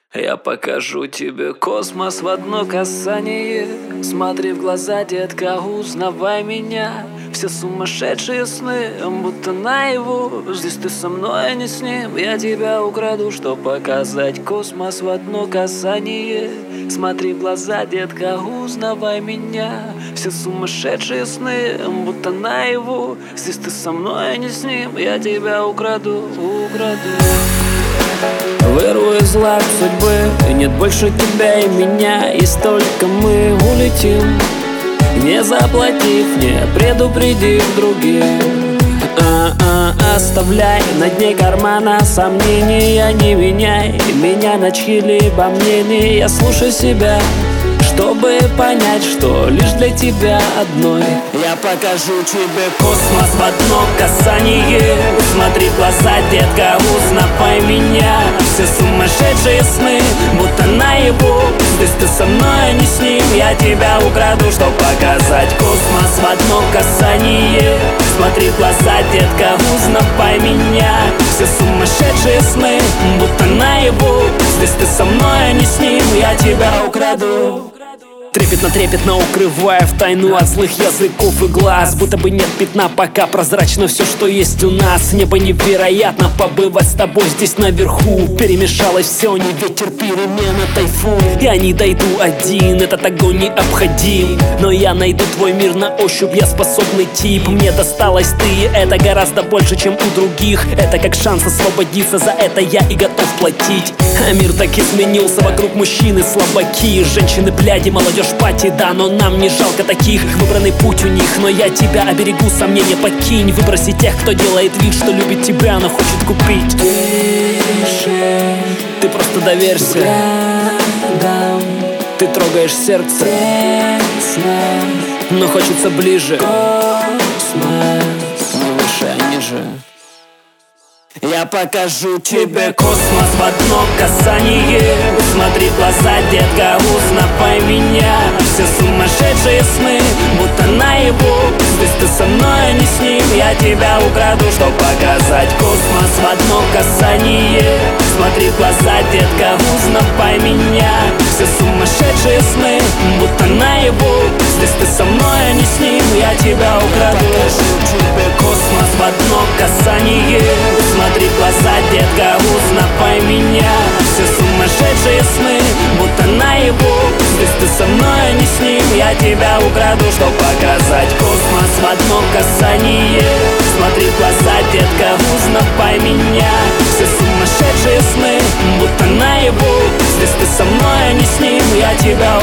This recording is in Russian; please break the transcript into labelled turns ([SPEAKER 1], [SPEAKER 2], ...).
[SPEAKER 1] Я покажу тебе космос в одно касание. Смотри в глаза, детка, узнавай меня. Все сумасшедшие сны, будто наяву. Здесь ты со мной, а не с ним. Я тебя украду, чтоб показать космос в одно касание. Смотри в глаза, детка, узнавай меня. Все сумасшедшие сны, будто наяву. Здесь ты со мной, а не с ним. Я тебя украду. Вырву из лап судьбы, нет больше тебя и меня. И столько мы улетим, не заплатив, не предупредив других. Оставляй на дне кармана сомнения, не меняй меня на чьи-либо мнения. Слушай себя, чтобы понять, что лишь для тебя одной. Я покажу тебе космос в одно касание. Смотри в глаза, детка, узнавай меня. Все сумасшедшие сны, будто наяву. Здесь ты со мной, а не с ним. Я тебя украду, чтоб показать космос в одно касание. Смотри в глаза, детка, узнавай меня. Все сумасшедшие сны, будто наяву. Здесь ты со мной, а не с ним. Я тебя украду. Трепетно укрывая в тайну от злых языков и глаз. Будто бы нет пятна, пока прозрачно все, что есть у нас. Небо невероятно, побывать с тобой здесь наверху. Перемешалось все, не ветер, перемена, тайфун. Я не дойду один, этот огонь необходим. Но я найду твой мир на ощупь, я способный тип. Мне досталось ты, это гораздо больше, чем у других. Это как шанс освободиться, за это я и готов платить. А мир так изменился, вокруг мужчины слабаки. Женщины, бляди, молодежь пати, да, но нам не жалко таких. Выбранный путь у них, но я тебя оберегу, сомнения покинь. Выброси тех, кто делает вид, что любит тебя, но хочет купить.
[SPEAKER 2] Тише,
[SPEAKER 1] ты просто доверься.
[SPEAKER 2] Рядом,
[SPEAKER 1] ты трогаешь сердце,
[SPEAKER 2] тесно,
[SPEAKER 1] но хочется ближе.
[SPEAKER 2] космос,
[SPEAKER 1] Выше, а ниже.
[SPEAKER 2] я покажу тебе космос в одно касание.
[SPEAKER 1] Смотри в глаза, детка, узнавай меня. Все сумасшедшие сны, будто наяву. Здесь ты со мной, а не с ним. Я тебя украду, чтоб показать космос в одно касание. Смотри в глаза, детка, узнавай меня. Все сумасшедшие сны, будто наяву. Здесь ты со мной, а не с ним. Я тебя украду. Покажу тебе космос в одно касание. Смотри в глаза, детка, узнавай меня. Все сумасшедшие сны, будто наяву. Здесь ты со мной, а не с ним. Я тебя украду, чтоб показать космос в одно касание. Смотри в глаза, детка, узнавай меня. Все сумасшедшие сны, будто наяву. Здесь ты со мной, а не с ним. Я тебя